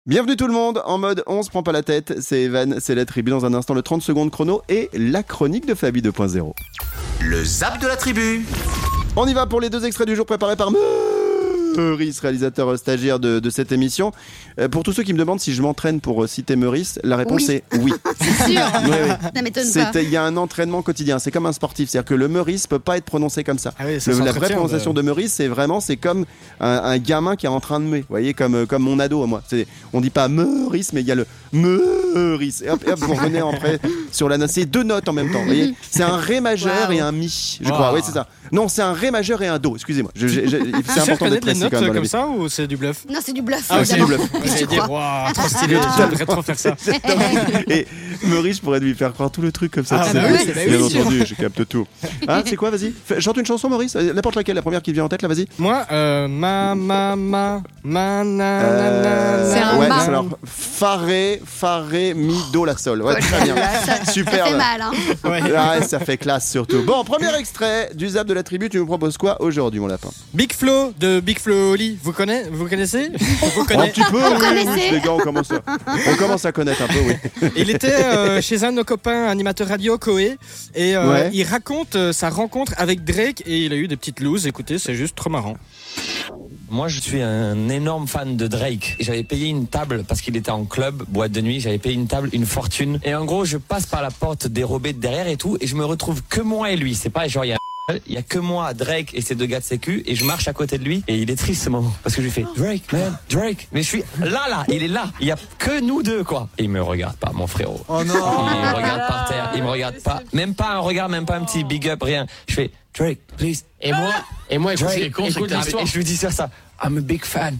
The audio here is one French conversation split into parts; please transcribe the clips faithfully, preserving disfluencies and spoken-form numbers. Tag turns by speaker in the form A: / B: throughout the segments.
A: Bienvenue tout le monde, en mode on se prend pas la tête, c'est Evan, c'est la tribu dans un instant, le trente secondes chrono et la chronique de Fabi deux point zéro.
B: Le zap de la tribu.
A: On y va pour les deux extraits du jour préparés par Meurice, réalisateur stagiaire de, de cette émission. Euh, pour tous ceux qui me demandent si je m'entraîne pour citer Meurice, la réponse
C: Oui.
A: est oui.
C: C'est sûr,
A: Oui, oui.
C: ça m'étonne
A: C'est-
C: pas.
A: Il y a un entraînement quotidien, c'est comme un sportif, c'est-à-dire que le Meurice peut pas être prononcé comme ça.
D: Ah oui, ça
A: Le- la vraie
D: s'entretient,
A: prononciation de... Meurice, c'est vraiment, c'est comme un, un gamin qui est en train de me, vous voyez, comme, euh, comme mon ado, moi. C'est, on dit pas Meurice, mais il y a le Meurice. Et hop, et hop, vous revenez après sur la note. C'est deux notes en même temps, vous voyez. C'est un Ré majeur
C: Wow.
A: et un Mi, je
D: Wow.
A: crois. Oui, c'est ça. Non, c'est un Ré majeur et un Do, excusez-moi. Je- je- je- c'est important d'être
D: les
A: précis
D: notes
A: quand même dans la
D: comme
A: vie.
D: ça ou c'est du bluff?
C: Non, c'est du bluff.
D: Ah, c'est du
C: évidemment.
A: bluff.
C: Qu'est-ce que
D: J'allais
C: tu
D: dire,
C: crois
D: waouh, trop stylé, j'aimerais trop faire ça.
A: Et Meurice, je pourrais lui faire croire tout le truc comme ça.
D: Ah,
A: tu sais.
D: bah oui, bah
A: Bien
D: oui,
A: entendu, je capte tout. Hein, c'est quoi, vas-y. Fais- Chante une chanson, Maurice. Euh, N'importe laquelle, la première qui te vient en tête, là, vas-y.
D: Moi, euh, ma, ma, ma, ma, na,
A: Euh,
D: na, na,
C: C'est un
A: ouais,
C: ma.
A: c'est alors Faré, Faré, Mi, Do, La, Sol. Ouais, très bien.
C: Ça, ça
A: Super.
C: fait mal, hein.
D: Ouais.
A: Ah, ouais, ça fait classe surtout. Bon, premier extrait du zap de la tribu. Tu nous proposes quoi aujourd'hui, mon lapin?
D: Big Flo de Big Flo Oli. Vous connaissez? Vous connaissez? Vous
A: Un
D: connaissez?
A: petit peu, oui, oui,
C: connaissez
A: les gars, on commence, à, on commence à connaître un peu, oui.
D: Il était euh, chez un de nos copains animateurs radio, Koé, et euh,
A: Ouais.
D: il raconte euh, sa rencontre avec Drake et il a eu des petites looses. Écoutez, c'est juste trop marrant.
E: Moi, je suis un énorme fan de Drake. J'avais payé une table parce qu'il était en club, boîte de nuit. J'avais payé une table, une fortune. Et en gros, je passe par la porte dérobée de derrière et tout, et je me retrouve que moi et lui. C'est pas genre il y a il y a que moi, Drake et ces deux gars de sécu, et je marche à côté de lui et il est triste ce moment parce que je lui fais Drake, man, Drake. Mais je suis là, là, il est là. Il y a que nous deux, quoi. Et il me regarde pas, mon frérot.
F: Oh non.
E: Il me regarde par terre, il me regarde pas, même pas un regard, même pas un petit big up, rien. Je fais Drake, please. Et moi,
F: Et moi, écoute,
E: Drake,
F: ce qui est con, c'est que
E: écoute
F: t'as-
E: l'histoire. Et je lui dis ça, ça. I'm a big fan.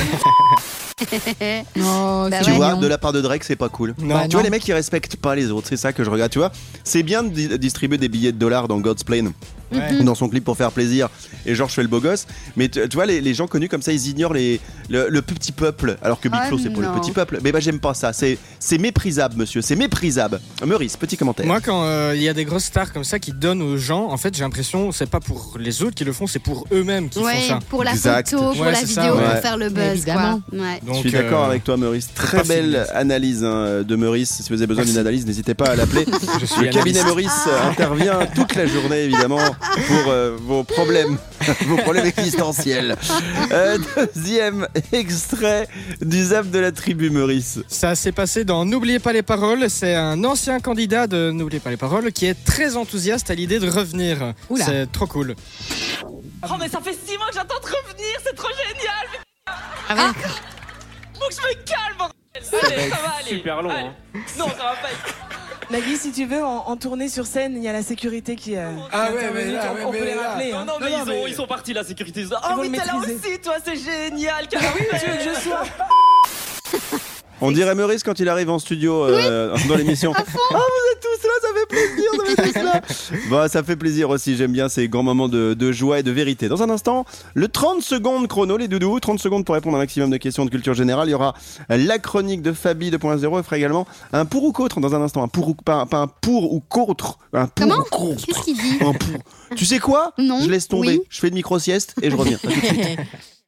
C: Oh,
A: Tu
C: c'est
A: vois,
C: mignon.
A: de la part de Drake, c'est pas cool.
D: Non.
A: Tu vois, les mecs qui respectent pas les autres, c'est ça que je regarde. Tu vois, c'est bien de di- distribuer des billets de dollars dans God's Plane.
D: Ouais.
A: Dans son clip pour faire plaisir, et genre je fais le beau gosse, mais tu, tu vois les, les gens connus comme ça ils ignorent les, le, le petit peuple, alors que Big
C: Ah
A: Flo c'est pour le
C: non.
A: petit peuple. Mais bah j'aime pas ça, c'est, c'est méprisable monsieur, c'est méprisable. Meurice, petit commentaire.
D: Moi, quand euh, il y a des grosses stars comme ça qui donnent aux gens, en fait, j'ai l'impression c'est pas pour les autres qui le font, c'est pour eux-mêmes qui
C: Ouais,
D: font ça.
C: pour la
A: Exact.
C: photo, pour
D: Ouais,
C: la
D: c'est
C: vidéo,
D: ça,
C: pour
A: ouais.
C: faire le buzz,
G: Évidemment.
C: quoi. Ouais.
D: Donc,
A: Je suis d'accord
D: euh,
A: avec toi Meurice, très
D: pas
A: belle
D: filmer.
A: analyse hein, de Meurice. Si vous avez besoin d'une analyse, n'hésitez pas à l'appeler.
D: Je suis
A: Le cabinet
D: analyste.
A: Meurice euh, intervient toute la journée évidemment pour euh, vos problèmes, vos problèmes existentiels. Euh, deuxième extrait du zap de la tribu Meurice.
D: Ça s'est passé dans N'oubliez pas les paroles. C'est un ancien candidat de N'oubliez pas les paroles qui est très enthousiaste à l'idée de revenir.
G: Oula.
D: C'est trop cool.
H: Oh mais ça fait six mois que j'attends de revenir, c'est trop génial.
G: Ah ouais.
H: Faut que je me calme, bordel. Allez, ça va aller.
F: super long,
H: Allez.
F: hein.
H: Non, ça va pas être.
I: Nagui, si tu veux, en, en tournée sur scène, il y a la sécurité qui. euh,
F: Ah
I: qui
F: ouais, mais
I: intervenu.
F: là,
I: on,
F: ouais,
I: on
F: mais
I: peut les
F: là.
I: rappeler.
H: Non,
I: hein.
H: non, mais,
I: Non,
H: ils,
I: non,
H: ont- ils sont partis, la sécurité.
I: Ils
H: Oh,
I: vont
H: mais
I: le
H: t'es là
I: maîtriser.
H: aussi, toi, c'est génial.
I: Ah oui, tu veux que je sois.
A: On dirait Meurice quand il arrive en studio euh, dans l'émission. Oh, vous êtes tous là, ça fait plaisir, vous êtes tous là. Bon, ça fait plaisir aussi, j'aime bien ces grands moments de, de joie et de vérité. Dans un instant, le trente secondes chrono, les doudous, trente secondes pour répondre à un maximum de questions de culture générale. Il y aura la chronique de Fabi deux point zéro, il fera également un pour ou contre dans un instant. Un pour ou, pas, pas un pour ou contre. Un pour
C: Comment
A: ou contre.
C: Qu'est-ce qu'il dit?
A: Un pour. Tu sais quoi?
C: Non.
A: Je laisse tomber,
C: Oui.
A: je fais une micro-sieste et je reviens. À tout de suite.